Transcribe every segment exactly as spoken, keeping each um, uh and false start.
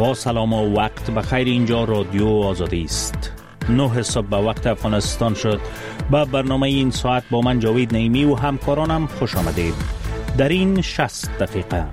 با سلام و وقت بخیر. اینجا رادیو آزادی است. نه صبح به وقت افغانستان شد. با برنامه این ساعت با من جاوید نعیمی و همکارانم خوش آمدید. در این شصت دقیقه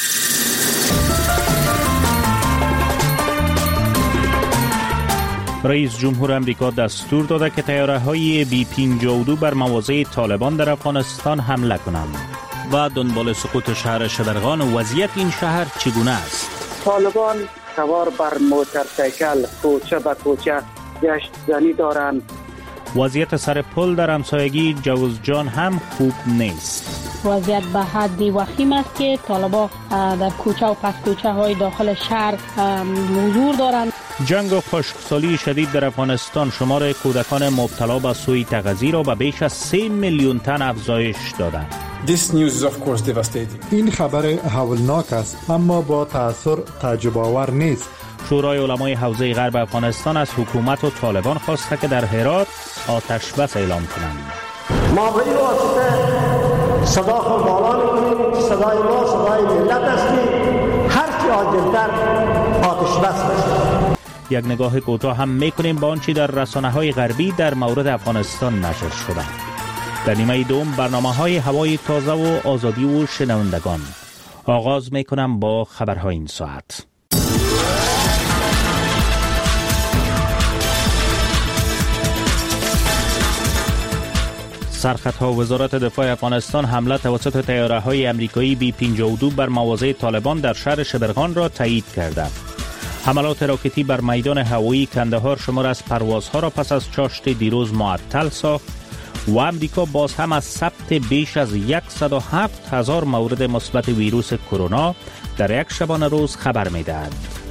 رئیس جمهور امریکا دستور داده که طیاره‌های بی پنجاه و دو بر مواضع طالبان در افغانستان حمله کنند. و دنبال سقوط شهر شبرغان و وضعیت این شهر چگونه است؟ طالبان سوار بر موتورسیکل کوچه به کوچه گشت زنی دارند. وضعیت سر پل در همسایگی جوزجان هم خوب نیست. وضعیت به حدی وخیم است که طالبان در کوچه و پس کوچه های داخل شهر حضور دارند. جنگ و خشکسالی شدید در افغانستان شمار کودکان مبتلا به سوی تغذیه را به بیش از سه میلیون تن افزایش داده. This news is of course devastating. این خبر هولناک است اما با تأثیر تعجب آور نیست. شورای علمای حوزه غرب افغانستان از حکومت و طالبان خواسته که در هرات آتش بس اعلام کنند. ما به این واسطه صدا خود بالا می‌کنیم که صدای ما صدای ملت است که هر چی عاجل‌تر آتش بس بشه. یک نگاه کوتاه هم می‌کنیم به آنچه در رسانه‌های غربی در مورد افغانستان نشر شده. در نیمه دوم برنامه‌های هوای تازه و آزادی و شنوندگان. آغاز می‌کنم با خبرهای این ساعت. سرخطها وزارت دفاع افغانستان حمله توسط طیاره‌های آمریکایی بی پنجاه و دو بر مواضع طالبان در شهر شبرغان را تایید کرده. حملات راکتی بر میدان هوایی کندهار شمار از پروازها را پس از چاشت دیروز معطل ساخت و امریکا باز هم از ثبت بیش از صد و هفت هزار مورد مثبت ویروس کرونا در یک شبانه روز خبر می‌دهد.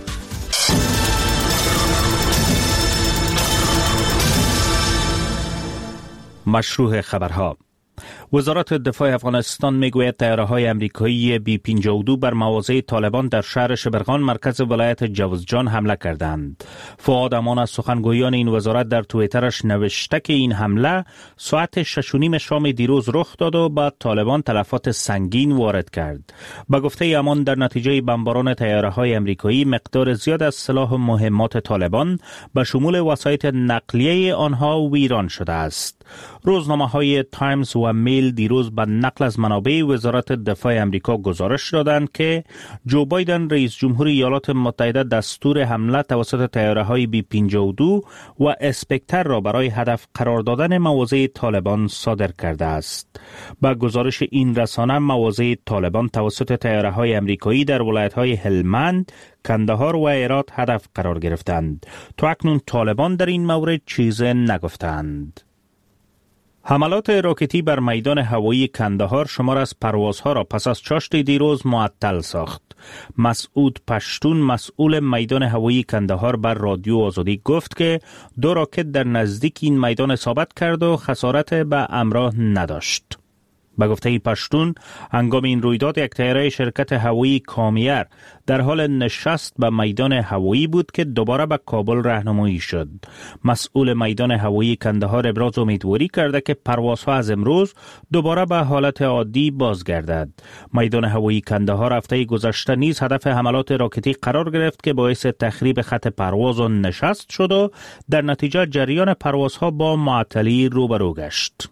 مشروع خبرها. وزارت دفاع افغانستان میگوید طیاره‌های آمریکایی بی پنجاه و دو بر مواضع طالبان در شهر شبرغان مرکز ولایت جوزجان حمله کردند. فؤاد امان از سخنگویان این وزارت در توییترش نوشته که این حمله ساعت شش و نیم شام دیروز رخ داد و بعد طالبان تلفات سنگین وارد کرد. به گفته امان در نتیجه بمباران طیاره‌های آمریکایی مقدار زیاد از سلاح و مهمات طالبان به شمول وسایط نقلیه آنها ویران شده است. روزنامه‌های تایمز و میل دیروز به نقل از منابع وزارت دفاع امریکا گزارش دادند که جو بایدن رئیس جمهور ایالات متحده دستور حمله توسط طیاره‌های بی پنجاه و دو و اسپکتر را برای هدف قرار دادن مواضع طالبان صادر کرده است. با گزارش این رسانه مواضع طالبان توسط طیاره‌های آمریکایی در ولایت‌های هلمند، کندهار و هرات هدف قرار گرفتند. تا اکنون طالبان در این مورد چیزی نگفتند. حملات راکتی بر میدان هوایی کندهار شمار از پروازها را پس از چاشت دیروز معطل ساخت. مسعود پشتون مسئول میدان هوایی کندهار بر رادیو آزادی گفت که دو راکت در نزدیک این میدان اصابت کرد و خسارت به همراه نداشت. به گفته پشتون هنگام این رویداد یک طیاره شرکت هوایی کامیر در حال نشست به میدان هوایی بود که دوباره به کابل راهنمایی شد. مسئول میدان هوایی کندهار ابراز امیدواری کرده که پروازها از امروز دوباره به حالت عادی بازگردد. میدان هوایی کندهار هفته گذشته نیز هدف حملات راکتی قرار گرفت که باعث تخریب خط پرواز و نشست شد و در نتیجه جریان پروازها با معطلی روبرو گشت.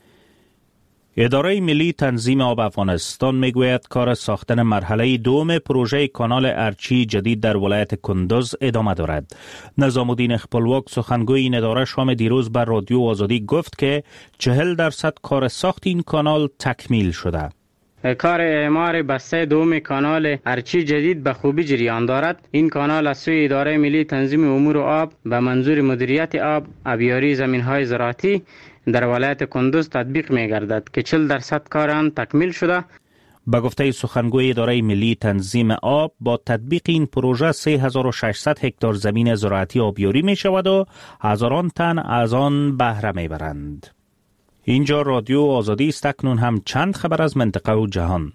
اداره ملی تنظیم آب افغانستان میگوید کار ساختن مرحله دوم پروژه کانال ارچی جدید در ولایت کندز ادامه دارد. نظام الدین خپلواک سخنگوی این اداره شام دیروز بر رادیو آزادی گفت که چهل درصد کار ساخت این کانال تکمیل شده. کار اعمار بسته دوم کانال ارچی جدید به خوبی جریان دارد. این کانال از سوی اداره ملی تنظیم امور آب به منظور مدیریت آب، آبیاری زمین‌های زراعتی در ولایت کندز تطبیق می گردد که چهل درصد کار آن تکمیل شده. به گفته سخنگوی اداره ملی تنظیم آب با تطبیق این پروژه سه هزار و ششصد هکتار زمین زراعتی آبیاری می شود و هزاران تن از آن بهره می برند. اینجا رادیو آزادی است. اکنون هم چند خبر از منطقه و جهان.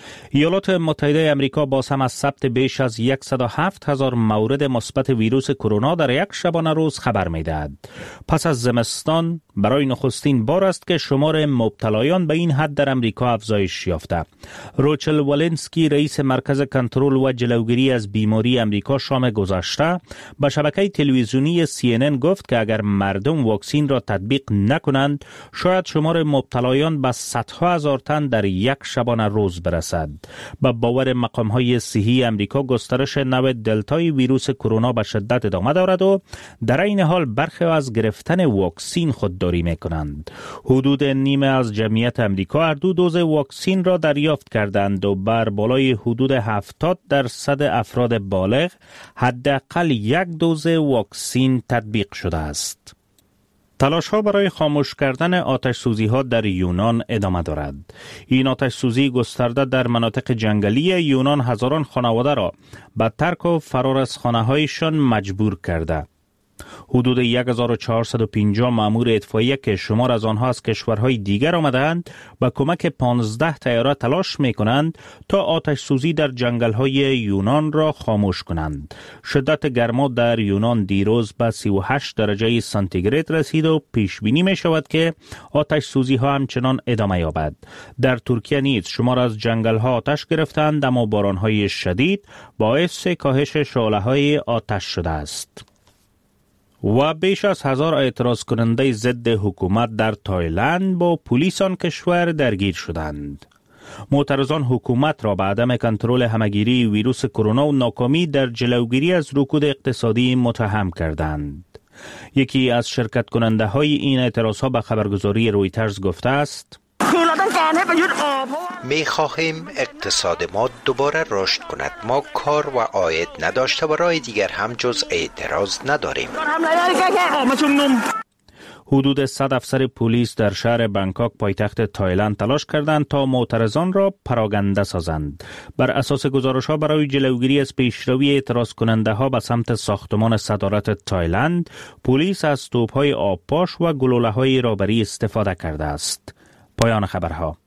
ایالات متحده آمریکا باز هم از ثبت بیش از صد و هفت هزار مورد مثبت ویروس کرونا در یک شبانه روز خبر می‌دهد. پس از زمستان برای نخستین بار است که شمار مبتلایان به این حد در آمریکا افزایش یافته. روچل والنسکی رئیس مرکز کنترل و جلوگیری از بیماری آمریکا شام گذشته به شبکه تلویزیونی سی ان ان گفت که اگر مردم واکسن را تطبیق نکنند شاید شمار مبتلایان به صدها هزار تن در یک شبانه روز برسد. با باور مقام‌های صحی آمریکا گسترش نوع دلتای ویروس کرونا به شدت ادامه دارد و در این حال برخی از گرفتن واکسن خودداری می‌کنند. حدود نیمه از جمعیت آمریکا هر دو دوز واکسن را دریافت کردند و بر بالای حدود هفتاد درصد افراد بالغ حداقل یک دوز واکسن تطبیق شده است. تلاش ها برای خاموش کردن آتش سوزی ها در یونان ادامه دارد. این آتش سوزی گسترده در مناطق جنگلی یونان هزاران خانواده را به ترک و فرار از خانه هایشان مجبور کرده. حدود هزار و چهارصد و پنجاه مأمور اطفائیه که شمار از آنها از کشورهای دیگر آمدند با کمک پانزده طیاره تلاش می کنند تا آتش سوزی در جنگل‌های یونان را خاموش کنند. شدت گرما در یونان دیروز به سی و هشت درجه سانتیگراد رسید و پیش بینی می شود که آتش سوزی ها همچنان ادامه یابد. در ترکیه نیز شمار از جنگل‌ها آتش گرفتند اما باران‌های شدید باعث کاهش شعله‌های آتش شده است. و بیش از هزار اعتراض کننده ضد حکومت در تایلند با پلیس آن کشور درگیر شدند. معترضان حکومت را به عدم کنترل همهگیری ویروس کرونا و ناکامی در جلوگیری از رکود اقتصادی متهم کردند. یکی از شرکت کننده های این اعتراض ها به خبرگزاری رویترز گفته است: می خواهیم اقتصاد ما دوباره رشد کند. ما کار و عاید نداشته و راه دیگر هم جز اعتراض نداریم. حدود صد افسر پلیس در شهر بانکوک پایتخت تایلند تلاش کردند تا معترضان را پراگنده سازند. بر اساس گزارش‌ها برای جلوگیری از پیشروی اعتراض کننده ها به سمت ساختمان صدارت تایلند، پلیس از توپ‌های آبپاش و گلوله‌های رابری استفاده کرده است. پایان خبرها.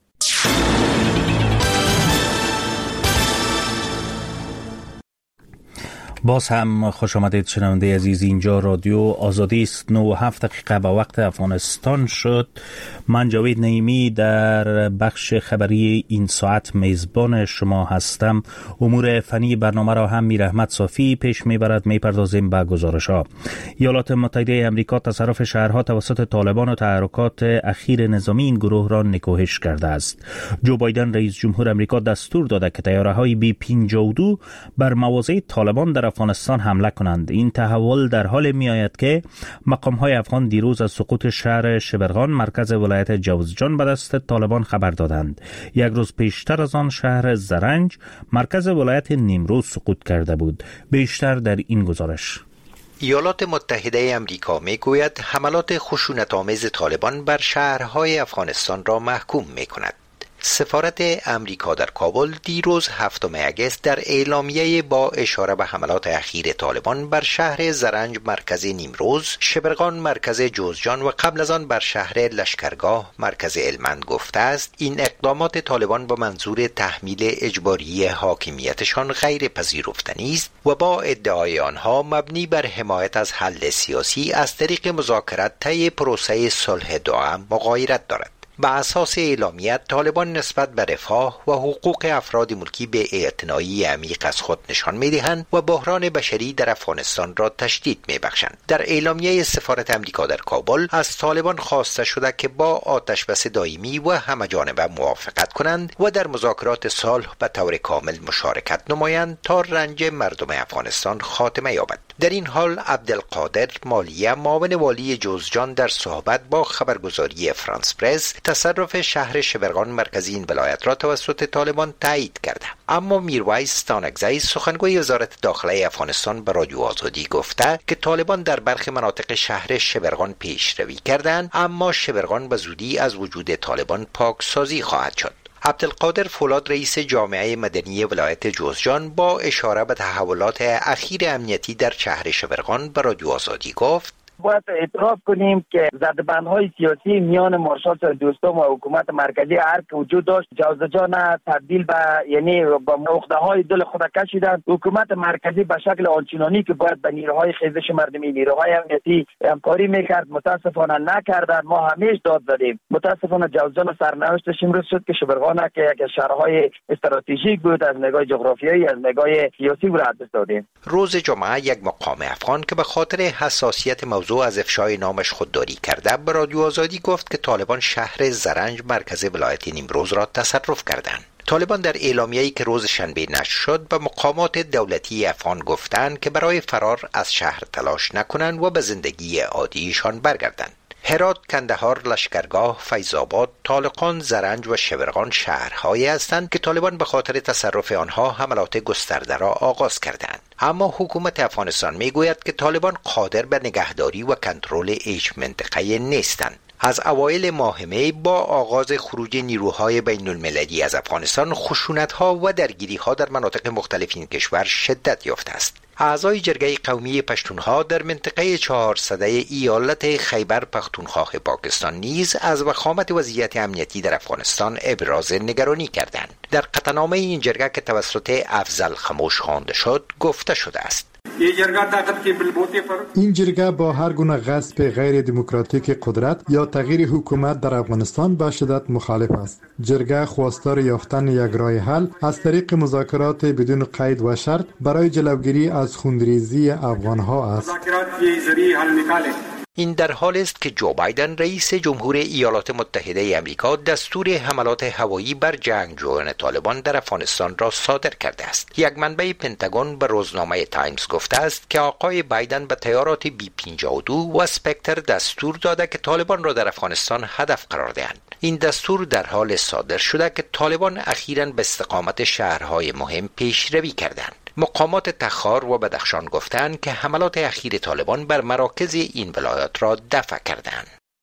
باز هم خوش آمدید شنونده عزیز. اینجا رادیو آزادی است. نه و هفت دقیقه به وقت افغانستان شد. من جاوید نعیمی در بخش خبری این ساعت میزبان شما هستم. امور فنی برنامه را هم میر احمد صافی پیش میبرد. میپردازیم به گزارش ها. ایالات متحده آمریکا تصرف شهرها توسط طالبان و تحرکات اخیر نظامی این گروه را نکوهش کرده است. جو بایدن رئیس جمهور آمریکا دستور داده که طیاره های بی پنجاه و دو بر مواضع طالبان در افغانستان حمله کنند. این تحول در حال می آید که مقام‌های افغان دیروز از سقوط شهر شبرغان مرکز ولایت جوزجان به دست طالبان خبر دادند. یک روز پیشتر از آن شهر زرنج مرکز ولایت نیمروز سقوط کرده بود. بیشتر در این گزارش. ایالات متحده آمریکا می گوید حملات خشونت‌آمیز طالبان بر شهرهای افغانستان را محکوم می کند. سفارت امریکا در کابل دیروز هفتم اگست در اعلامیه با اشاره به حملات اخیر طالبان بر شهر زرنج مرکز نیمروز، شبرغان مرکز جوزجان و قبل از آن بر شهر لشکرگاه مرکز هلمند گفته است این اقدامات طالبان با منظور تحمیل اجباری حاکمیتشان غیر پذیرفتنی است و با ادعای آنها مبنی بر حمایت از حل سیاسی از طریق مذاکرات طی پروسه صلح دوام مغایرت دارد. به اساس اعلامیه طالبان نسبت به رفاه و حقوق افراد ملکی به اعتنایی عمیق از خود نشان می‌دهند و بحران بشری در افغانستان را تشدید می‌بخشند. در اعلامیه سفارت امریکا در کابل از طالبان خواسته شده که با آتش‌بس دائمی و همه‌جانبه موافقت کنند و در مذاکرات صلح به طور کامل مشارکت نمایند تا رنج مردم افغانستان خاتمه یابد. در این حال عبدالقادر مالیه معاون والی جوزجان در صحبت با خبرگزاری فرانس پرس تصرف شهر شبرغان مرکزی این ولایت را توسط طالبان تایید کرده. اما میرویس تانکزی سخنگوی وزارت داخله افغانستان به رادیو آزادی گفته که طالبان در برخی مناطق شهر شبرغان پیشروی کردند اما شبرغان به زودی از وجود طالبان پاکسازی خواهد شد. عبدالقادر فولاد رئیس جامعه مدنی ولایت جوزجان با اشاره به تحولات اخیر امنیتی در شهر شبرغان به رادیو آزادی گفت باید اعتراف کنیم که زدبندهای سیاسی میان مارشال دوستم و حکومت مرکزی هر که وجود داشت، جوزا جان تبدیل به یعنی با نقطه های دل خود کشیدند. حکومت مرکزی به شکل آنچنانی که باید به نیروهای خیزش مردمی، نیروهای امنیتی همکاری میکرد متاسفانه نکردند. ما همیشه داد دادیم. متاسفانه جوزا جان سرنوشتش امروز شد که شبرغان که یک شهرهای استراتژیک بود از نگاه جغرافیایی، از نگاه سیاسی بود دست دادیم. روز جمعه یک مقام افغان که به خاطر حساسیت موضوع از افشای نامش خودداری کرده به رادیو آزادی گفت که طالبان شهر زرنج مرکز ولایت نیمروز را تصرف کردند. طالبان در اعلامیه‌ای که روز شنبه نشر شد به مقامات دولتی افغان گفتند که برای فرار از شهر تلاش نکنند و به زندگی عادیشان برگردند. هرات، کندهار، لشکرگاه، فیض‌آباد، طالقان، زرنج و شبرغان شهرهایی هستند که طالبان به خاطر تصرف آنها حملات گسترده را آغاز کردند. اما حکومت افغانستان میگوید که طالبان قادر به نگهداری و کنترل هیچ منطقه نیستند. از اوایل ماه می با آغاز خروج نیروهای بین المللی از افغانستان، خشونت‌ها و درگیری‌ها در مناطق مختلف این کشور شدت یافته است. اعضای جرگه قومی پشتونها در منطقه چهارصده ایالت خیبر پختونخوا پاکستان نیز از وخامت وضعیت امنیتی در افغانستان ابراز نگرانی کردند. در قطعنامه این جرگه که توسط افضل خموش خوانده شد گفته شده است: این جرگه با هر گونه غصب غیر دموکراتیک قدرت یا تغییر حکومت در افغانستان به شدت مخالف است. جرگه خواستار یافتن یک راه حل از طریق مذاکرات بدون قید و شرط برای جلوگیری از خونریزی افغانها است. این در حال است که جو بایدن رئیس جمهور ایالات متحده آمریکا دستور حملات هوایی بر جنگجویان طالبان در افغانستان را صادر کرده است. یک منبع پنتاگون به روزنامه تایمز گفته است که آقای بایدن به طیارات بی پنجاه و دو و اسپکتر دستور داده که طالبان را در افغانستان هدف قرار دهند. این دستور در حال صادر شده که طالبان اخیراً به استقامت شهرهای مهم پیشروی کردند. مقامات تخار و بدخشان گفتند که حملات اخیر طالبان بر مراکز این ولایات را دفع کردند.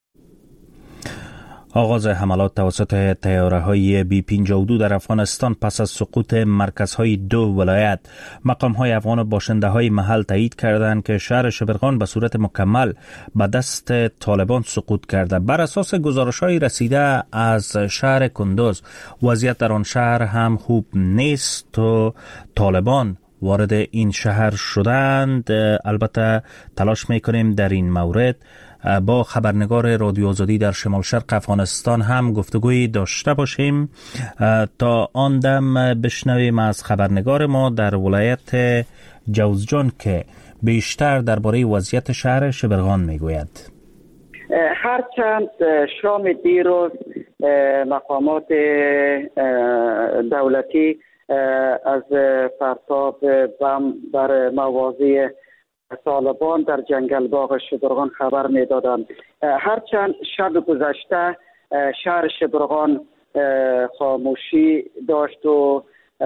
آغاز حملات توسط طیاره‌های بی پنجاه و دو در افغانستان پس از سقوط مرکزهای دو ولایت، مقام‌های افغان و باشنده‌های محل تایید کردند که شهر شبرغان به صورت مکمل به دست طالبان سقوط کرده. بر اساس گزارش‌های رسیده از شهر کندوز، وضعیت در آن شهر هم خوب نیست و طالبان وارد این شهر شدند. البته تلاش می‌کنیم در این مورد با خبرنگار رادیو آزادی در شمال شرق افغانستان هم گفتگویی داشته باشیم. تا آن دم بشنویم از خبرنگار ما در ولایت جوزجان که بیشتر درباره وضعیت شهر شبرغان میگوید. هرچند شام دیروز مقامات دولتی از پرتاب بم بر مواضع طالبان در جنگل باغ شبرغان خبر می‌دادند. هرچند شب گذشته شهر شبرغان خاموشی داشت و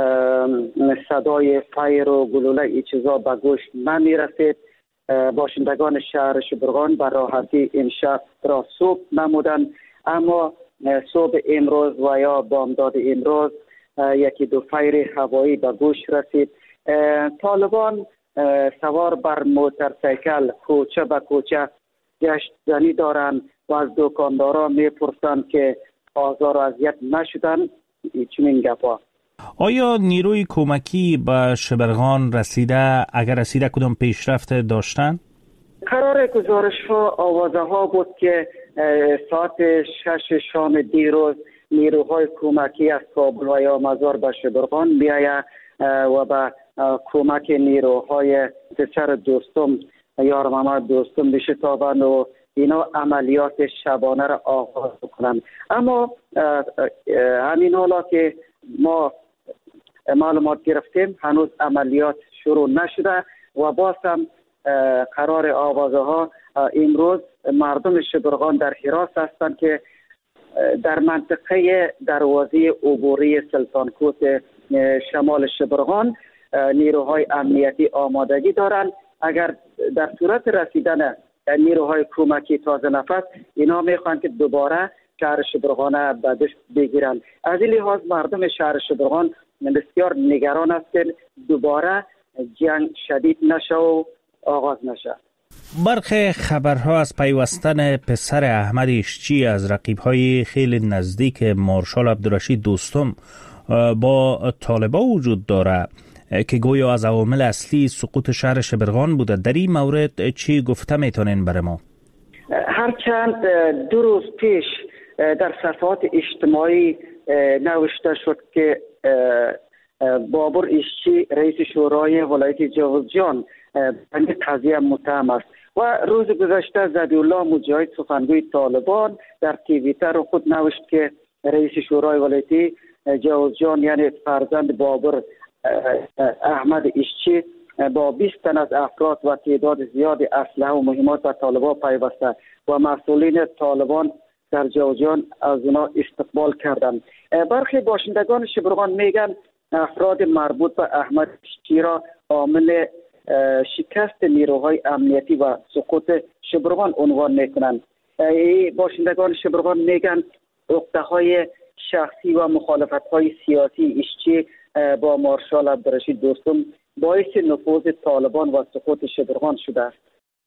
صدای فایر و گلوله ای چیزا به گوش نمی‌رسید، باشندگان شهر شبرغان به راحتی این شب را صبح نمودند. اما صبح امروز و یا بامداد امروز یکی دو فایر هوایی به گوش رسید. طالبان سوار بر موتورسیکل کوچه به کوچه گشت زنی دارند و از دکاندارا میپرسند که آزار و اذیت نشدن. چنین گپا. آیا نیروی کمکی به شبرغان رسیده؟ اگر رسیده کدام پیشرفت داشتن؟ قرار گزارش ها آوازه ها بود که ساعت شش شام دیروز نیروهای کمکی از کابل و یا مزار به شبرغان بیاید و به کمک نیروهای پسر دوستم یار محمد دوستم بشتابند و اینا عملیات شبانه را آغاز کنند. اما همین حالا که ما معلومات گرفتیم هنوز عملیات شروع نشده و باز هم قرار آوازه ها امروز مردم شبرغان در حراس هستند که در منطقه دروازه عبوری سلطان کوت شمال شبرغان نیروهای امنیتی آمادگی دارند. اگر در صورت رسیدن نیروهای کمکی تازه نفس اینا میخوان که دوباره شهر شبرغان به دست بگیرند. از این لحاظ مردم شهر شبرغان بسیار نگران است که دوباره جنگ شدید نشه و آغاز نشه. برخی خبرها از پیوستن پسر احمد ایشچی از رقیب‌های خیلی نزدیک مارشال عبدالرشید دوستم با طالبان وجود داره که گویا از عوامل اصلی سقوط شهر شبرغان بوده. در این مورد چی گفته میتونین برای ما؟ هرچند دو روز پیش در صفحات اجتماعی نوشته شد که بابر ایشچی رئیس شورای ولایت جوزجان به قضیه متهم است و روز گذشته ذبیحالله مجاهد سخنگوی طالبان در توییتر خود نوشت که رئیس شورای ولایتی جوزجان یعنی فرزند بابر احمد ایشچی با بیست تن از افراد و تعداد زیاد اسلحه و مهمات به طالبان پیوسته و مسئولین طالبان در جوزجان از اونا استقبال کردند. برخی باشندگان شبرغان میگن افراد مربوط به احمد ایشچی را عامل شکست نیروهای امنیتی و سقوط شبرغان عنوان میکنند. باشندگان شبرغان میگن عقده‌های شخصی و مخالفت‌های سیاسی ایشچی با مارشال عبدالرشید دوستم باعث نفوذ طالبان و سقوط شبرغان شده است.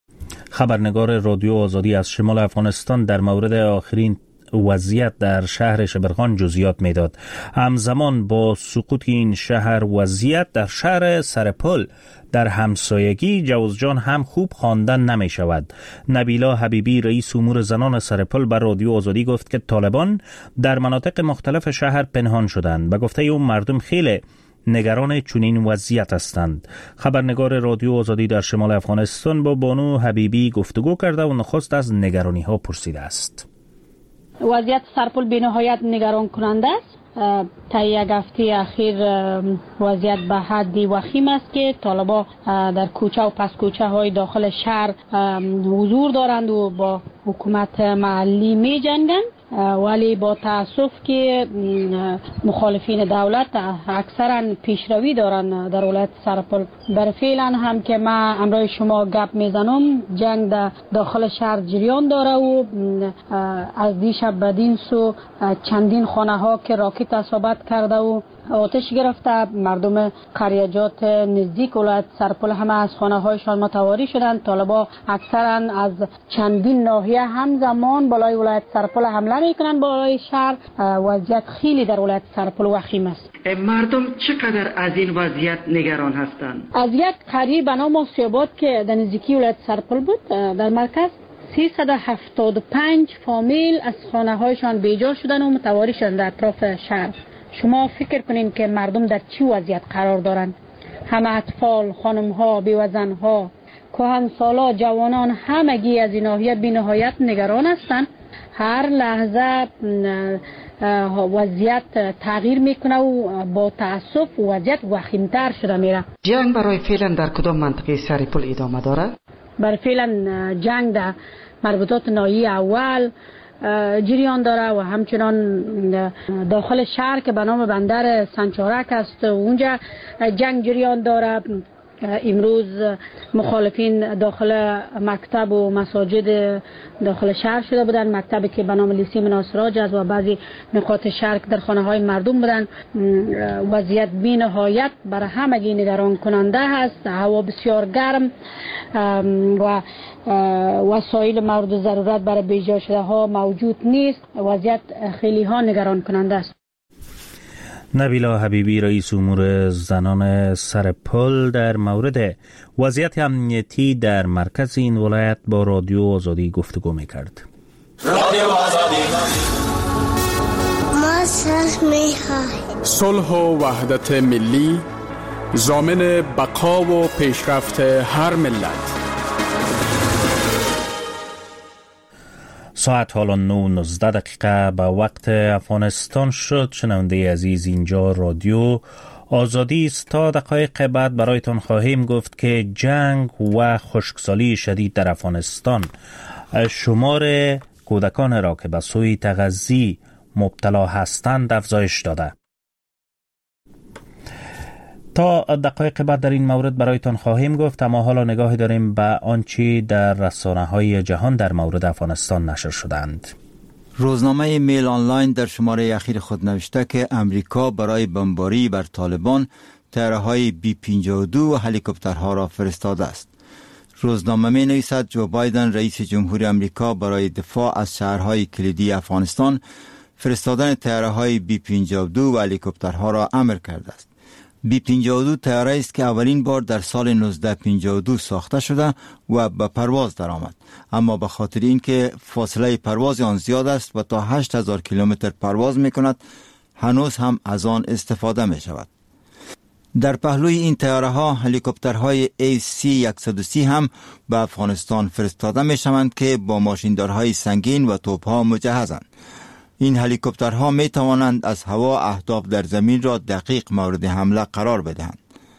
خبرنگار رادیو آزادی از شمال افغانستان در مورد آخرین وضعیت در شهر شبرغان جزئیات میداد. همزمان با سقوط این شهر وضعیت در شهر سرپل در همسایگی جوزجان هم خوب خواندن نمی شود. نبیلا حبیبی رئیس امور زنان سرپل بر رادیو آزادی گفت که طالبان در مناطق مختلف شهر پنهان شدند و گفته اون مردم خیلی نگران چنین وضعیت هستند. خبرنگار رادیو آزادی در شمال افغانستان با بانو حبیبی گفتگو کرده و نخست از نگرانی ها پرسیده است. وضعیت سرپل به نهایت نگران کننده است. تا یک هفته اخیر وضعیت به حدی وخیم است که طالبان در کوچه و پس کوچه های داخل شهر حضور دارند و با حکومت محلی می جنگند، ولی با تاسف که مخالفین دولت اکثرا پیشروی دارند در ولایت سرپل. در فعلا هم که ما امروز شما گپ میزنم جنگ در داخل شهر جریان داره و از دیشب بدین سو چندین خانه ها که راکت اصابت کرده و آتش گرفته، مردم قریجات نزدیک ولایت سرپل همه از خانه هایشان متواری شدند. طالبان اکثرا از چندین ناحیه همزمان بالای ولایت سرپل حمله میکنند بالای شهر. وضعیت خیلی در ولایت سرپل وخیم است. مردم چقدر از این وضعیت نگران هستند؟ از یک قریه به نام آسیاباد که در نزدیکی ولایت سرپل بود در مرکز سیصد و هفتاد و پنج فامیل از خانه هایشان بیجا شدن و متواری شدند در اطراف شهر. شما فکر کنین که مردم در چی وضعیت قرار دارند؟ همه اطفال، خانم ها، بیوزن ها، کهنسالا، جوانان همگی از این ناحیه بی نهایت نگران هستند. هر لحظه وضعیت تغییر میکنه و با تاسف وضعیت وخیمتر شده میره. جنگ برای فعلا در کدام منطقه سرپل ادامه داره؟ برای فعلا جنگ در مربوطات ناحیه اول جریان داره و همچنان داخل شهر که به نام بندر سنچارک است اونجا جنگ جریان داره. امروز مخالفین داخل مکتب و مساجد داخل شهر شده بودند. مکتبی که به نام لیسه مناصراج است و بعضی نقاط شهر در خانه های مردم بودند. وضعیت بی نهایت برای همگی نگران کننده هست. هوا بسیار گرم و وسایل مورد ضرورت برای بیجا شده ها موجود نیست. وضعیت خیلی ها نگران کننده است. نبیلا حبیبی رئیس امور زنان سرپل در مورد وضعیت امنیتی در مرکز این ولایت با رادیو آزادی گفتگو میکرد. رادیو آزادی ما صلح میخواهیم. صلح و وحدت ملی ضامن بقا و پیشرفت هر ملت. ساعت حالا نه نوزده دقیقه به وقت افغانستان شد. شنونده عزیز، اینجا رادیو آزادی است. تا دقایق بعد برایتان خواهیم گفت که جنگ و خشکسالی شدید در افغانستان شمار کودکان را که به سوی تغذی مبتلا هستند افزایش داده. تا دقایق بعد در این مورد برایتان خواهیم گفت، اما حالا نگاهی داریم به آنچه در رسانه‌های جهان در مورد افغانستان نشر شدند. روزنامه میل آنلاین در شماره اخیر خود نوشته که امریکا برای بمباری بر طالبان طیاره‌های بی پنجاه و دو و هلیکوپترها را فرستاده است. روزنامه می نویسد جو بایدن رئیس جمهوری آمریکا برای دفاع از شهرهای کلیدی افغانستان فرستادن طیاره‌های بی پنجاه و دو و هلیکوپترها را امر کرده است. بی پنجاه و دو طیاره است که اولین بار در سال نوزده پنجاه و دو ساخته شده و به پرواز درآمد، اما به خاطر اینکه فاصله پرواز آن زیاد است و تا هشت هزار کیلومتر پرواز می‌کند، هنوز هم از آن استفاده می‌شود. در پهلوی این طیاره‌ها هلیکوپترهای ای سی صد و سی هم به افغانستان فرستاده می‌شوند که با ماشیندارهای سنگین و توپ‌ها مجهزند. این هلیکوپترها می توانند از هوا اهداف در زمین را دقیق مورد حمله قرار بدهند.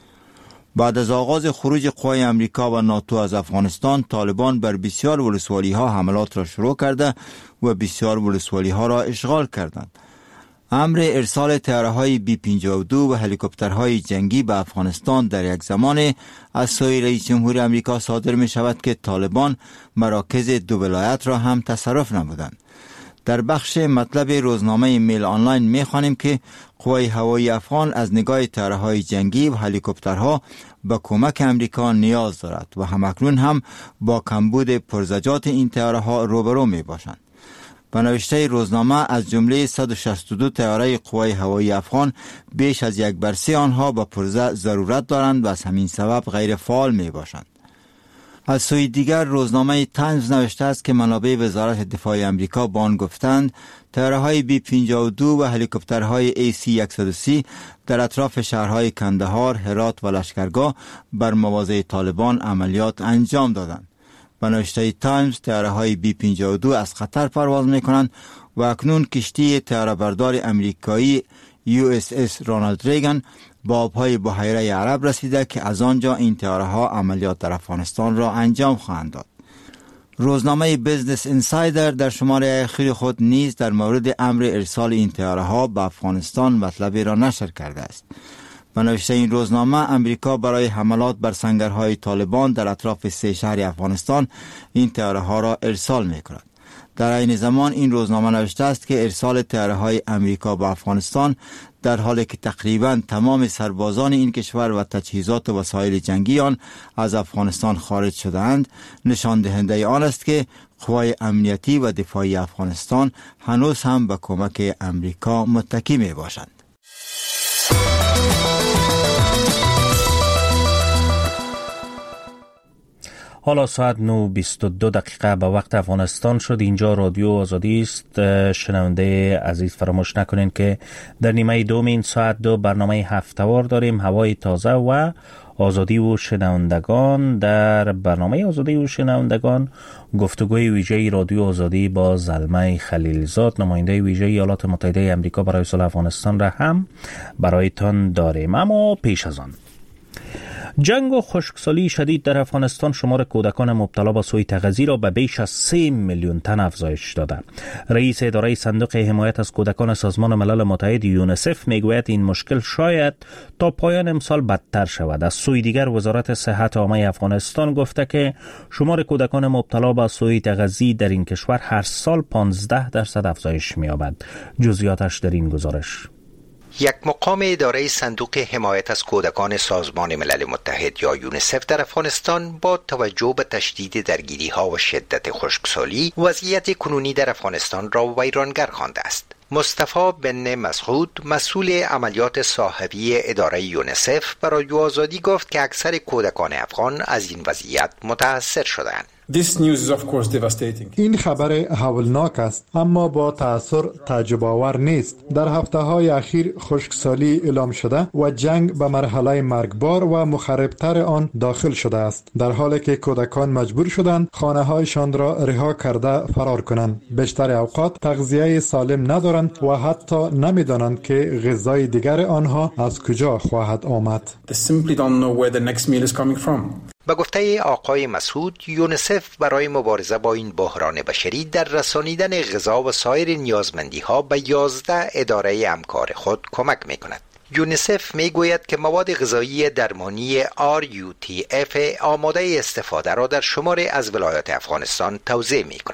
بعد از آغاز خروج قوای امریکا و ناتو از افغانستان، طالبان بر بسیار ولسوالی ها حملات را شروع کرده و بسیار ولسوالی ها را اشغال کردند. امر ارسال طیاره‌های بی پنجاه و دو و هلیکوپترهای جنگی به افغانستان در یک زمان از سوی رئیس جمهور آمریکا صادر می شود که طالبان مراکز دو ولایت را هم تصرف نمودند. در بخش مطلب روزنامه میل آنلاین می خوانیم که قوای هوایی افغان از نگاه طیاره‌های جنگی و هلیکوپترها به کمک امریکا نیاز دارد و همکنون هم با کمبود پرزجات این طیاره‌ها روبرو می باشند. به نوشته روزنامه از جمله صد و شصت و دو طیاره قوای هوایی افغان بیش از یک بر سه آنها به پرزه ضرورت دارند و از همین سبب غیر فعال می باشند. از سوی دیگر روزنامه تایمز نوشته است که منابع وزارت دفاع آمریکا به آن گفتند طیاره‌های بی پنجاه و دو و هلیکوپترهای ای سی صد و سی در اطراف شهرهای کندهار، هرات و لشکرگاه بر مواضع طالبان عملیات انجام دادند. به نوشته تایمز طیاره‌های بی پنجاه و دو از قطر پرواز می‌کنند و اکنون کشتی طیاره‌بردار امریکایی یو اس اس رونالد ریگان با آبهای بحیره عرب رسیده که از آنجا این طیاره‌ها عملیات در افغانستان را انجام خواهند داد. روزنامه بیزنس اینسایدر در شماره اخیر خود نیز در مورد امر ارسال این طیاره‌ها به افغانستان مطلبی را نشر کرده است. به نوشته این روزنامه امریکا برای حملات بر سنگرهای طالبان در اطراف سه شهر افغانستان این طیاره‌ها را ارسال می‌کند. در این زمان این روزنامه نوشته است که ارسال طیاره‌های امریکا به افغانستان در حالی که تقریباً تمام سربازان این کشور و تجهیزات و وسایل جنگی آن از افغانستان خارج شده‌اند نشان دهنده آن است که قوای امنیتی و دفاعی افغانستان هنوز هم به کمک امریکا متکی می باشند. حالا ساعت نه و بیست و دو دقیقه به وقت افغانستان شد. اینجا رادیو آزادی است. شنونده عزیز فراموش نکنین که در نیمه دوم این ساعت دو برنامه هفته‌وار داریم، هوای تازه و آزادی و شنوندگان. در برنامه آزادی و شنوندگان گفتگوی ویژه رادیو آزادی با زلمه خلیلزاد، نماینده ویژه ایالات متحده آمریکا برای صلح افغانستان را هم برایتان داریم. اما پیش از آن، جنگ و خشکسالی شدید در افغانستان شمار کودکان مبتلا به سوء تغذیه را به بیش از سه میلیون تن افزایش داده. رئیس اداره صندوق حمایت از کودکان سازمان ملل متحد یونیسف میگوید این مشکل شاید تا پایان امسال بدتر شود. از سوی دیگر وزارت صحت عامه افغانستان گفته که شمار کودکان مبتلا به سوء تغذیه در این کشور هر سال پانزده درصد افزایش می‌یابد. جزئیاتش در این گزارش. یک مقام اداره صندوق حمایت از کودکان سازمان ملل متحد یا یونیسف در افغانستان با توجه به تشدید درگیری ها و شدت خشکسالی وضعیت کنونی در افغانستان را ویرانگر خوانده است. مصطفی بن مسعود مسئول عملیات صاحبی اداره یونیسف برای آزادی گفت که اکثر کودکان افغان از این وضعیت متاثر شدند. This news is of course devastating. این خبر هولناک است اما با تأثیر تعجب آور نیست. در هفته های اخیر خشکسالی اعلام شده و جنگ به مرحله مرگبار و مخربتر آن داخل شده است، در حالی که کودکان مجبور شدند خانه هایشان را رها کرده فرار کنند. بیشتر اوقات تغذیه سالم ندارند و حتی نمیدانند که غذای دیگر آنها از کجا خواهد آمد. They simply don't know where the next meal is coming from. به گفته آقای مسعود، یونیسف برای مبارزه با این بحران بشری در رسانیدن غذا و سایر نیازمندی ها به یازده اداره همکار خود کمک می کند. یونیسف می گوید که مواد غذایی درمانی آر یو تی اف آماده استفاده را در شماری از ولایات افغانستان توزیع می کند.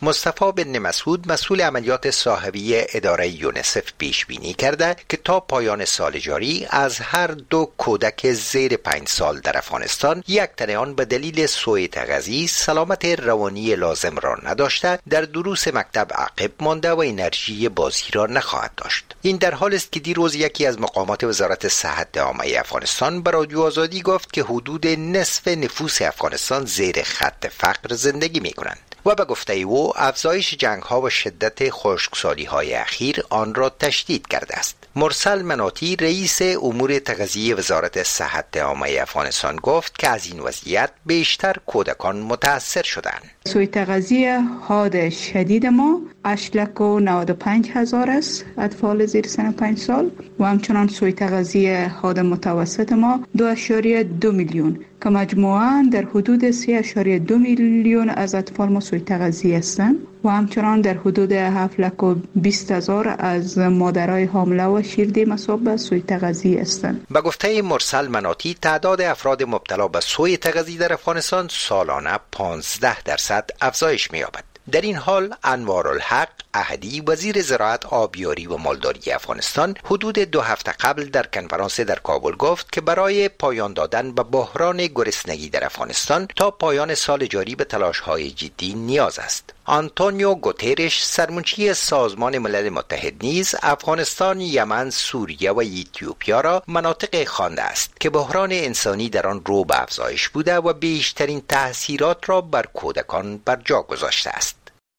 مصطفی بن مسعود مسئول عملیات صاحبی اداره یونیسف پیش بینی کرده که تا پایان سال جاری از هر دو کودک زیر پنج سال در افغانستان یک تن آن به دلیل سوء تغذیه سلامت روانی لازم را نداشته، در دروس مکتب عقب مانده و انرژی بازی را نخواهد داشت. این در حال است که دیروز یکی از مقامات وزارت صحت عامه افغانستان به رادیو آزادی گفت که حدود نصف نفوس افغانستان زیر خط فقر زندگی می کنند و به گفته او افزایش جنگ ها و شدت خشکسالی های اخیر آن را تشدید کرده است. مرسل مناطی رئیس امور تغذیه وزارت صحت عامه افغانستان گفت که از این وضعیت بیشتر کودکان متاثر شدند. سوء تغذیه حاد شدید ما هشت لک و نود و پنج هزار است اطفال زیر سن پنج سال و همچنان سوء تغذیه حاد متوسط ما دو اشاریه دو میلیون که مجموعاً در حدود سه اشاریه دو میلیون از اطفال ما سوء تغذیه هستند و همچنان در حدود هفت لک و بیست هزار از مادرای حامله و شیرده مصاب به سوء تغذیه هستند. به گفته مرسل مناطی تعداد افراد مبتلا به سوء تغذیه در افغانستان سالانه پانزده درصد افزایش می‌یابد. در این حال انوارالحق احدی وزیر زراعت، آبیاری و مالداری افغانستان حدود دو هفته قبل در کنفرانس در کابل گفت که برای پایان دادن به بحران گرسنگی در افغانستان تا پایان سال جاری به تلاش‌های جدی نیاز است. آنتونیو گوترش سرمنشی سازمان ملل متحد نیز افغانستان، یمن، سوریه و اتیوپیا را مناطق خوانده است که بحران انسانی در آن رو به افزایش بوده و بیشترین تأثیرات را بر کودکان بر جا گذاشته است.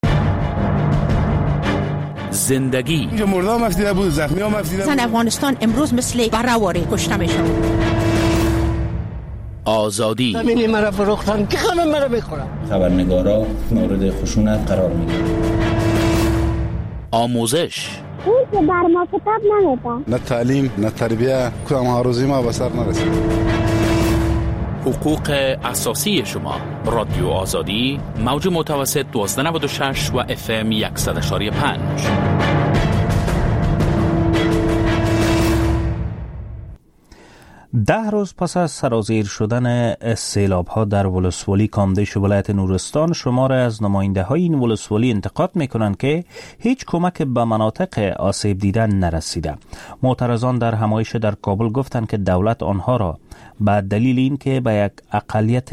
زندگی مردم مفیده بود، زخمی ها مفیده بود. زن افغانستان امروز مثل برآوری کشته میشن. آزادی زمینی مرا فروختن که همه مرا میخورن. خبرنگارا مورد خشونت قرار میگیرن. آموزش اون که بر ما کتاب نمیده. نه تعلیم نه تربیه، کدام هاروزی ما به سر نرسید. حقوق اساسی شما. رادیو آزادی موج متوسط دوازده نود و شش و اف ام صد و یک و پنج. ده روز پس از سرازیر شدن سیلاب‌ها در ولسوالی کامدیش ولایت نورستان، شمار از نماینده‌های این ولسوالی انتقاد می‌کنند که هیچ کمک به مناطق آسیب دیده نرسیده. معترضان در همایش در کابل گفتند که دولت آنها را به دلیل اینکه به یک اقلیت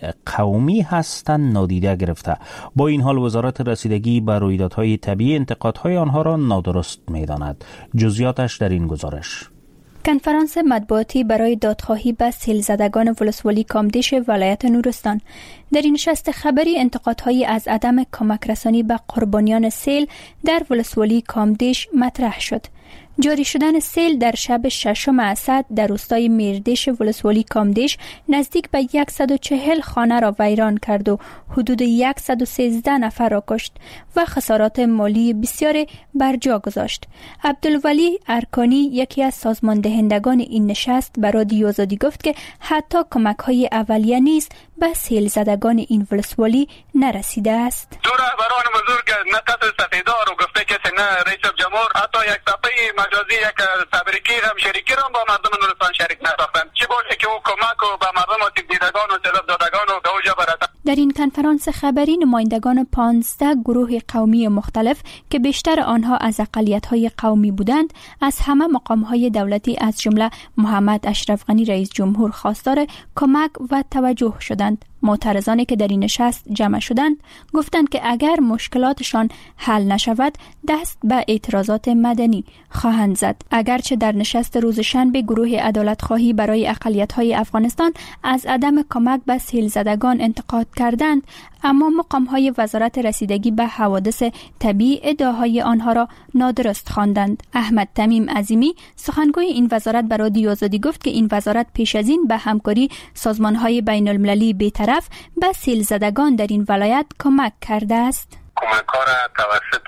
قومی هستند نادیده گرفته. با این حال وزارت رسیدگی به رویدادهای طبیعی انتقادهای آنها را نادرست می‌داند. جزئیاتش در این گزارش. کنفرانس مطبوعاتی برای دادخواهی به سیلزدگان ولسوالی کامدیش ولایت نورستان. در این نشست خبری انتقادهایی از عدم کمک رسانی به قربانیان سیل در ولسوالی کامدیش مطرح شد. جاری شدن سیل در شب ششم اسد در روستای میردیش ولسوالی کامدیش نزدیک به صد و چهل خانه را ویران کرد و حدود صد و سیزده نفر را کشت و خسارات مالی بسیار بر جا گذاشت. عبدالولی ارکانی، یکی از سازمان دهندگان این نشست، به رادیو آزادی گفت که حتی کمک های اولیه نیز به سیل زدگان این ولسوالی نرسیده است. دو رهبران بزرگ نه قتل سفیدار و گفته کسی نه رئیس جمهور، حتی یک صفحه مجازی یک تبریکی هم شریکی را با مردم نورستان شریک نساختند. چی باشه که او کمک و به مردم آسیب دیدگان و سیلاب زدگان و گوجه برسد. در این کنفرانس خبری نمایندگان پانزده گروه قومی مختلف که بیشتر آنها از اقلیت‌های قومی بودند، از همه مقام‌های دولتی از جمله محمد اشرف غنی رئیس جمهور خواستار کمک و توجه شدند. معترضانی که در این نشست جمع شدند گفتند که اگر مشکلاتشان حل نشود دست به اعتراضات مدنی خواهند زد. اگرچه در نشست روز شنبه گروه عدالت خواهی برای اقلیت‌های افغانستان از عدم کمک به سیل زدگان انتقاد کردند، اما مقام‌های وزارت رسیدگی به حوادث طبیعی ادعاهای آنها را نادرست خواندند. احمد تمیم عظیمی، سخنگوی این وزارت، به رادیو آزادی گفت که این وزارت پیش از این به همکاری سازمان‌های بین‌المللی بی‌طرف به سیل زدگان در این ولایت کمک کرده است. کمک‌ها را توسط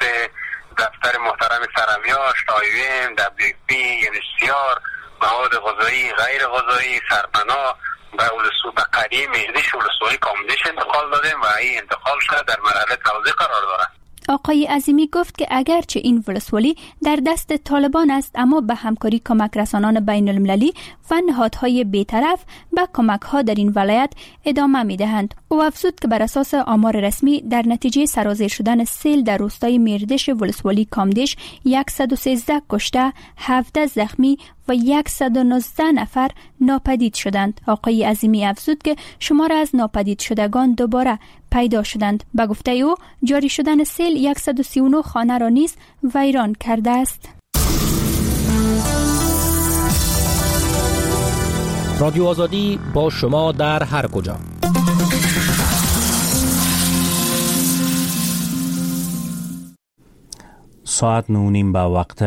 دفتر محترم سرمیاش، آیویم، دبلیو پی، انشتیار، مواد غذایی، غیر غذایی، سرپناه به ولسو به قریه میردیش ولسوالی کامدیش انتقال دادیم و این انتقال شده در مرحله توزیع قرار دارد. آقای عظیمی گفت که اگرچه این ولسوالی در دست طالبان است، اما به همکاری کمک رسانان بین المللی و نهادهای بی‌طرف به کمک ها در این ولایت ادامه می دهند. او افزود که بر اساس آمار رسمی در نتیجه سرازیر شدن سیل در روستای میردش ولسوالی کامدش صد و سیزده کشته، هفده زخمی و صد و نوزده نفر ناپدید شدند. آقای عظیمی افزود که شمار از ناپدید شدگان دوباره پیدا شدند. به گفته او جاری شدن سیل صد و سی و نه خانه را نیز ویران کرده است. رادیو آزادی با شما در هر کجا. ساعت نونیم به وقت